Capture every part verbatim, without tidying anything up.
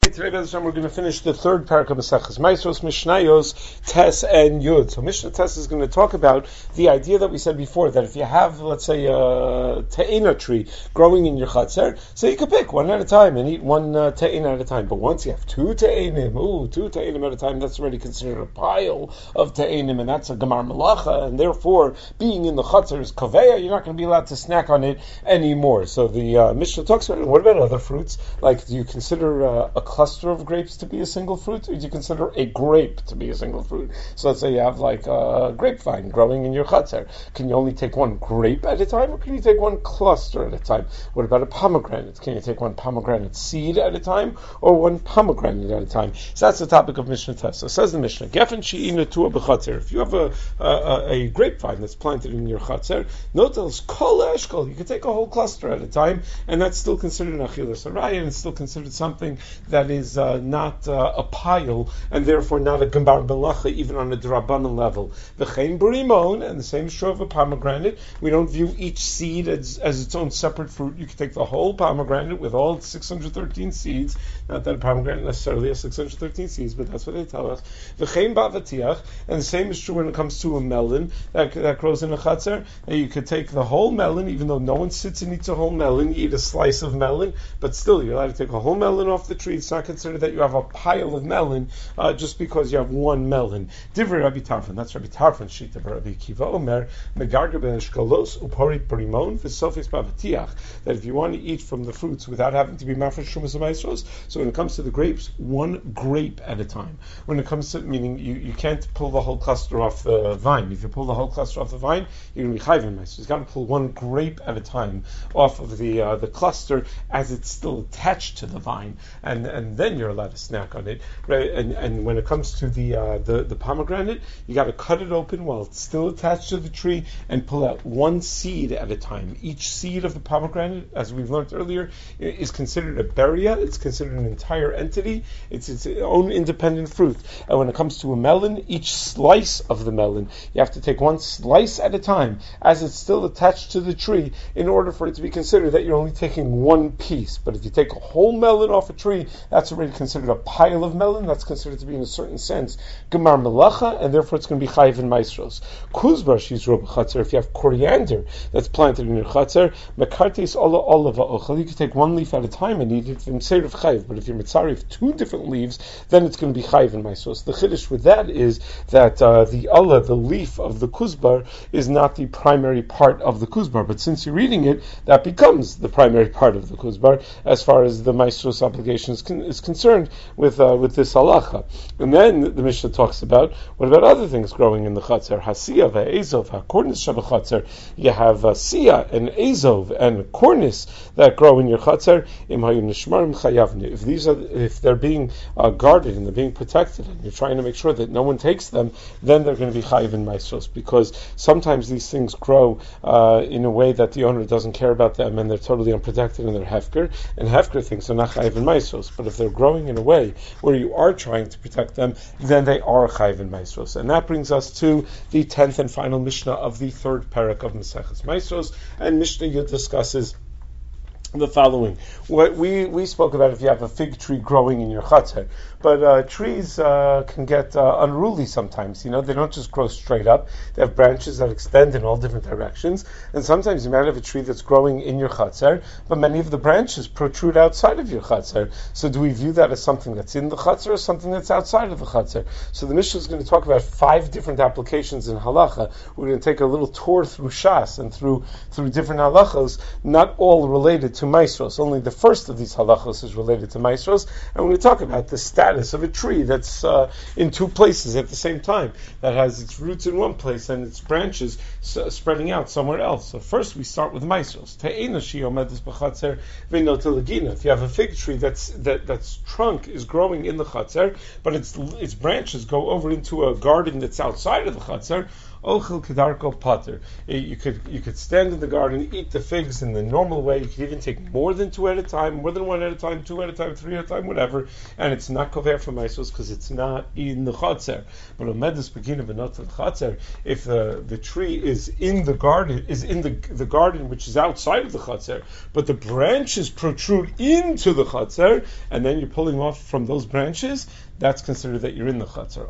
Today, Bez Hashem, we're going to finish the third parak of Maseches Maasros, Mishnayos, Tes, and Yud. So Mishnah Tes is going to talk about the idea that we said before, that if you have, let's say, a te'ina tree growing in your chatzer, so you can pick one at a time and eat one uh, te'ina at a time. But once you have two te'inim, ooh, two te'inim at a time, that's already considered a pile of te'inim, and that's a gemar malacha, and therefore, being in the chatzer is kaveya, you're not going to be allowed to snack on it anymore. So the uh, Mishnah talks about it. What about other fruits? Like, do you consider uh, a cluster of grapes to be a single fruit, or do you consider a grape to be a single fruit? So let's say you have like a grapevine growing in your chatzer. Can you only take one grape at a time, or can you take one cluster at a time? What about a pomegranate? Can you take one pomegranate seed at a time, or one pomegranate at a time? So that's the topic of Mishnah Tes. So says the Mishnah, Gefen she'ina tua b'chatzer. If you have a, a, a grapevine that's planted in your chatzer, notel's kol eshkol, you can take a whole cluster at a time, and that's still considered an achilas araya, and it's still considered something that is uh, not uh, a pile, and therefore not a gemar malacha, even on a drabanan level. V'chein b'rimon, and the same is true of a pomegranate. We don't view each seed as, as its own separate fruit. You can take the whole pomegranate with all its six hundred thirteen seeds. Not that a pomegranate necessarily has six hundred thirteen seeds, but that's what they tell us. V'chein ba'avatiach, and the same is true when it comes to a melon that, that grows in a chatzer. And you could take the whole melon, even though no one sits and eats a whole melon. You eat a slice of melon, but still you're allowed to take a whole melon off the tree. It's not considered that you have a pile of melon uh, just because you have one melon. Divrei Rabbi Tarfon, that's Rabbi Tarfon sheet of Rabbi Kiva Omer, Megarger be'eshkolos upori b'rimon v'sofis b'avatiach, that if you want to eat from the fruits without having to be mafresh shumas u'maisros, so when it comes to the grapes, one grape at a time. When it comes to, meaning you, you can't pull the whole cluster off the vine. If you pull the whole cluster off the vine, you're going to be chayv maisros. You've got to pull one grape at a time off of the uh, the cluster as it's still attached to the vine, and and then you're allowed to snack on it, right? And and when it comes to the uh, the, the pomegranate, you got to cut it open while it's still attached to the tree and pull out one seed at a time. Each seed of the pomegranate, as we've learned earlier, is considered a beria. It's considered an entire entity. It's its own independent fruit. And when it comes to a melon, each slice of the melon, you have to take one slice at a time as it's still attached to the tree in order for it to be considered that you're only taking one piece. But if you take a whole melon off a tree, that's already considered a pile of melon. That's considered to be, in a certain sense, gemar melacha, and therefore it's going to be chayiv in maisros. Kuzbar shizro b'chatzer. If you have coriander that's planted in your chatzer, mekartis ola olava ochel. You can take one leaf at a time and eat it from seir of chayiv. But if you're mitzari of two different leaves, then it's going to be chayiv in maisros. The chiddush with that is that uh, the ola, the leaf of the kuzbar, is not the primary part of the kuzbar. But since you're eating it, that becomes the primary part of the kuzbar as far as the maisros obligation is, con- is concerned with uh, with this halacha. And then the Mishnah talks about, what about other things growing in the chatzer? Hasiya ve'ezov, hakornis shabachatzer. You have uh, siya and ezov and kornis that grow in your chatzer. Im hayu nishmarim chayavne. If these are, if they're being uh, guarded and they're being protected, and you're trying to make sure that no one takes them, then they're going to be chayiv in maisros, because sometimes these things grow uh, in a way that the owner doesn't care about them, and they're totally unprotected, and they're hefker, and hefker things are not chayiv in maisros. But if they're growing in a way where you are trying to protect them, then they are chayiv in maisros. And that brings us to the tenth and final Mishnah of the third parak of Maseches Maasros, and Mishnah Yud discusses the following. What we, we spoke about if you have a fig tree growing in your chatzer, but uh, trees uh, can get uh, unruly sometimes. You know, they don't just grow straight up. They have branches that extend in all different directions, and sometimes you might have a tree that's growing in your chatzer, but many of the branches protrude outside of your chatzer. So do we view that as something that's in the chatzer or something that's outside of the chatzer? So the Mishnah is going to talk about five different applications in halacha. We're going to take a little tour through Shas and through through different halachos, not all related to to maisros. Only the first of these halachos is related to maisros, and we're going to talk about the status of a tree that's uh, in two places at the same time, that has its roots in one place and its branches s- spreading out somewhere else. So first we start with maisros. If you have a fig tree that's that that's trunk is growing in the chatzer, but its its branches go over into a garden that's outside of the chatzer, Ochel kedarko pater. You could you could stand in the garden, eat the figs in the normal way. You could even take more than two at a time, more than one at a time, two at a time, three at a time, whatever. And it's not kover for maisos because it's not in the chatzer. But omedus begin of not the chatzer. If the the tree is in the garden, is in the the garden which is outside of the chatzer, but the branches protrude into the chatzer, and then you're pulling off from those branches, that's considered that you're in the chatzar.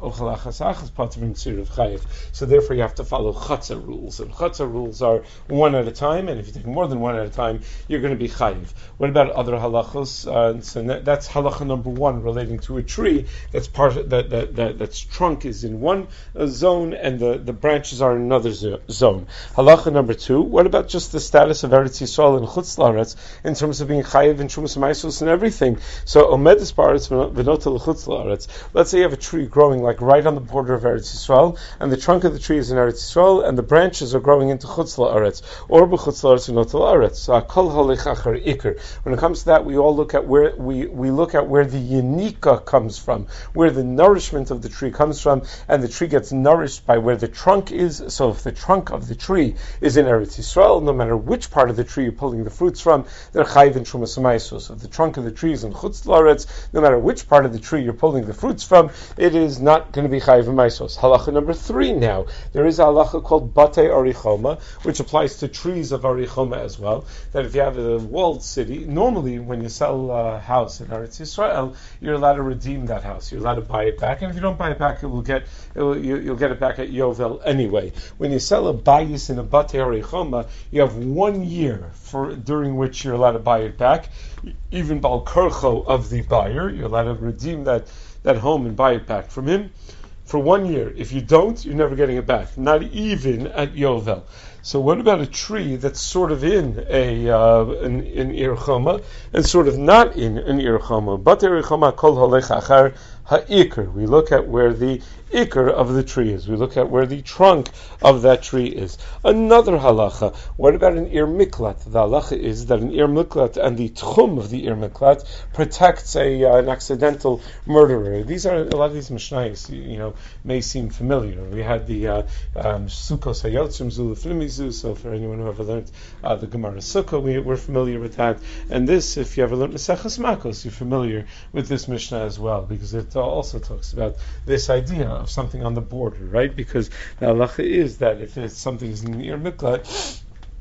So therefore you have to follow chatzar rules. And chatzar rules are one at a time, and if you take more than one at a time, you're going to be chayiv. What about other halachos? Uh, so that's halacha number one relating to a tree that's part of, that, that, that that's trunk is in one uh, zone and the, the branches are in another zo- zone. Halacha number two, what about just the status of Eretz Yisrael and Chutz La'aretz in terms of being chayiv and Shumas Maisos and everything? So omedus ba'aretz v'nota l'chutz la'aretz. Let's say you have a tree growing like right on the border of Eretz Yisrael, and the trunk of the tree is in Eretz Yisrael, and the branches are growing into Chutz La'aretz, or b'chutz la'aretz v'nota l'aretz. So kol holech achar ikr. When it comes to that, we all look at where we, we look at where the yenika comes from, where the nourishment of the tree comes from, and the tree gets nourished by where the trunk is. So if the trunk of the tree is in Eretz Yisrael, no matter which part of the tree you're pulling the fruits from, they're chayiv in Shumas Maisos. So if the trunk of the tree is in Chutz La'aretz, no matter which part of the tree you're pulling the fruits from, it is not going to be chayiv maisos. Halacha number three now. There is a halacha called batei arichoma, which applies to trees of arichoma as well. That if you have a walled city, normally when you sell a house in Eretz Yisrael, you're allowed to redeem that house. You're allowed to buy it back, and if you don't buy it back, it will get it will, you, you'll get it back at Yovel anyway. When you sell a bayis in a batei arichoma, you have one year for during which you're allowed to buy it back. Even bal korcho of the buyer, you're allowed to redeem that. that home and buy it back from him for one year. If you don't, you're never getting it back, not even at Yovel. So what about a tree that's sort of in a uh, in, in Ir Choma and sort of not in an Ir Choma? But Ir Choma kol holech achar ha'ikr. We look at where the ikr of the tree is. We look at where the trunk of that tree is. Another halacha. What about an ir miklat? The halacha is that an ir miklat and the tchum of the ir miklat protects a uh, an accidental murderer. These are a lot of these mishnayos, you know, may seem familiar. We had the uh, um, sukkos hayotzim zuluflimizu. So for anyone who ever learned uh, the Gemara Sukkah, we, we're familiar with that. And this, if you ever learned Maseches Makos, you're familiar with this mishnah as well, because it also talks about this idea of something on the border, right? Because the halacha is that if it's something's near miklat,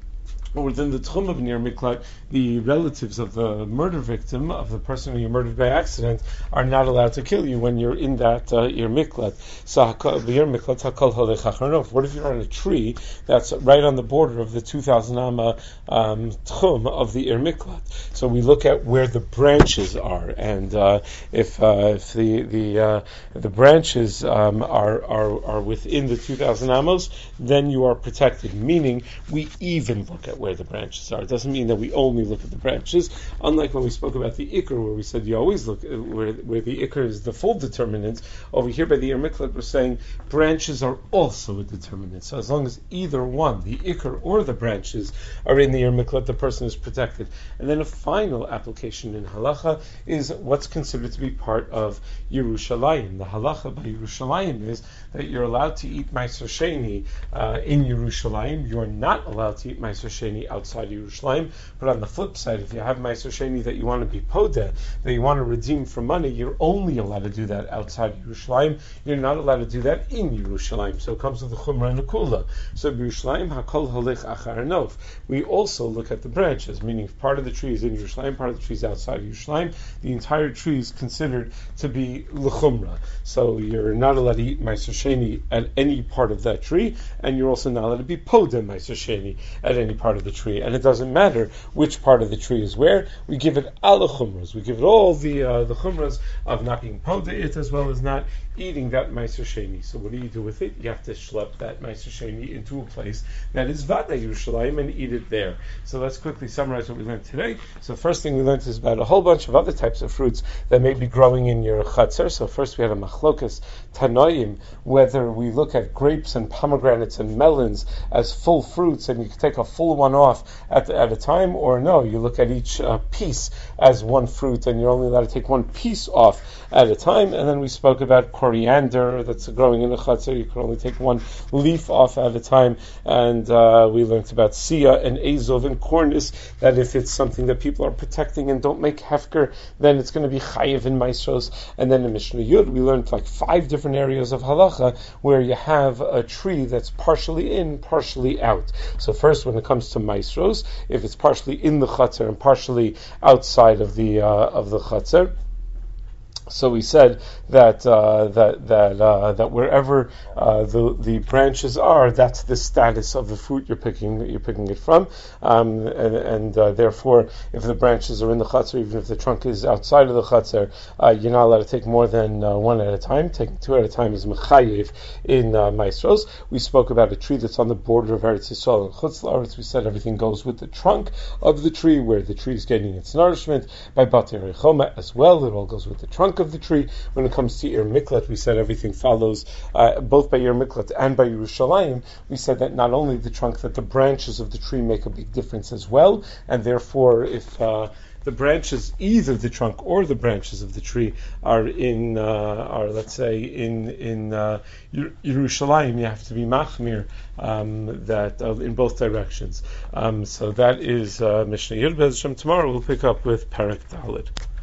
or within the tchum of near miklat, the relatives of the murder victim, of the person who you murdered by accident, are not allowed to kill you when you're in that uh, ir miklat. So ir miklat hakol holech acharnof. What if you're on a tree that's right on the border of the two thousand amma um, tchum of the ir miklat? So we look at where the branches are, and uh, if uh, if the the uh, the branches um, are are are within the two thousand amos, then you are protected. Meaning, we even look at where the branches are. It doesn't mean that we only look at the branches, unlike when we spoke about the ikr, where we said you always look at where, where the ikr is the full determinant. Over here by the ir miklat, we're saying branches are also a determinant. So as long as either one, the ikr or the branches, are in the ir miklat, the person is protected. And then a final application in halacha is what's considered to be part of Yerushalayim. The halacha by Yerushalayim is that you're allowed to eat Meiser Sheni uh, in Yerushalayim. You're not allowed to eat Meiser Sheni outside Yerushalayim. But on the flip side, if you have Meiser Sheni that you want to be podeh, that you want to redeem for money, you're only allowed to do that outside Yerushalayim. You're not allowed to do that in Yerushalayim. So it comes with the Chumrah and the Kula. So Yerushalayim hakol holech achar nof. We also look at the branches, meaning if part of the tree is in Yerushalayim, part of the tree is outside Yerushalayim, the entire tree is considered to be l'chumrah. So you're not allowed to eat Meiser Sheni at any part of that tree, and you're also not allowed to be podeh Meiser Sheni at any part of the tree. And it doesn't matter which part of the tree is where. We give it all the chumras. We give it all the uh, the chumras of not being podeh it, as well as not eating that Meiser Sheni. So what do you do with it? You have to schlep that Meiser Sheni into a place that is Vada Yerushalayim and eat it there. So let's quickly summarize what we learned today. So first thing we learned is about a whole bunch of other types of fruits that may be growing in your chatzar. So first we had a machlokas tanoim, whether we look at grapes and pomegranates and melons as full fruits and you can take a full one off at, the, at a time, or another no, you look at each uh, piece as one fruit, and you're only allowed to take one piece off at a time. And then we spoke about coriander that's growing in a chutzner. You can only take one leaf off at a time. And uh, we learned about sia and azov and cornus, that if it's something that people are protecting and don't make hefker, then it's going to be chayiv in maestros. And then in Mishnah Yud, we learned like five different areas of halacha where you have a tree that's partially in, partially out. So first, when it comes to maestros, if it's partially in the chutzner and partially outside of the uh, of the chutzner. So we said that uh, that that uh, that wherever uh, the the branches are, that's the status of the fruit you're picking that you're picking it from, um, and, and uh, therefore, if the branches are in the chutzner, even if the trunk is outside of the chutzner, uh, you're not allowed to take more than uh, one at a time. Taking two at a time is mechayev in uh, maestros. We spoke about a tree that's on the border of Eretz Yisrael and Chutz La'aretz. We said everything goes with the trunk of the tree, where the tree is getting its nourishment. By Batei Rechoma as well, it all goes with the trunk of the tree. When it comes to Ir Miklat, we said everything follows uh, both by Ir Miklat and by Yerushalayim. We said that not only the trunk, that the branches of the tree make a big difference as well, and therefore if uh, the branches, either the trunk or the branches of the tree, are in, uh, are let's say in in uh, Yerushalayim, you have to be machmir um, that uh, in both directions. Um, so that is uh, Mishnah Yud. Tomorrow we'll pick up with Perek Daled.